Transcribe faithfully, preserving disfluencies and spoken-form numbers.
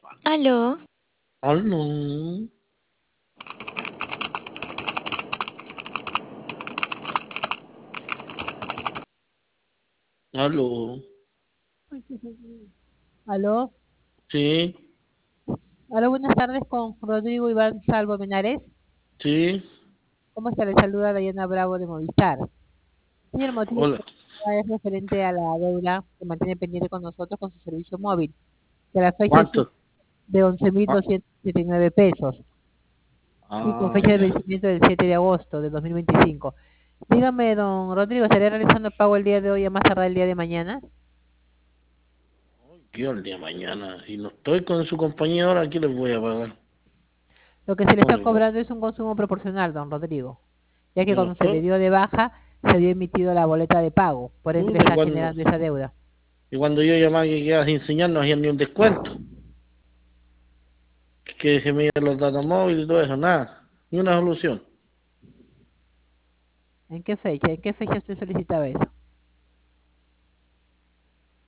Aló, Aló, aló, Aló, sí, aló, buenas tardes con Rodrigo Iván Salvo Menares. sí, ¿Cómo está? Le saluda Dayana Bravo de Movistar. Sí, el motivo hola, de la llamada es referente a la deuda que mantiene pendiente con nosotros con su servicio móvil, que la fecha es ¿cuánto? de once mil Ah, doscientos setenta y nueve pesos y con ah, fecha de ya. vencimiento del siete de agosto de dos mil veinticinco. Dígame, don Rodrigo, ¿estaría realizando el pago el día de hoy a más tardar el día de mañana? Yo el día de mañana, si no estoy con su compañía ahora, ¿qué les voy a pagar? Lo que se le No está les voy- cobrando es un consumo proporcional, don Rodrigo, ya que Yo no cuando se le estoy. dio de baja, se había emitido la boleta de pago, por ende le Puta, y está cuando, generando esa deuda. y cuando yo llamaba que quedaba sin señal, no hacían ni un descuento. Que se me iban los datos móviles y todo eso, nada. Ni una solución. ¿En qué fecha? ¿En qué fecha usted solicitaba eso?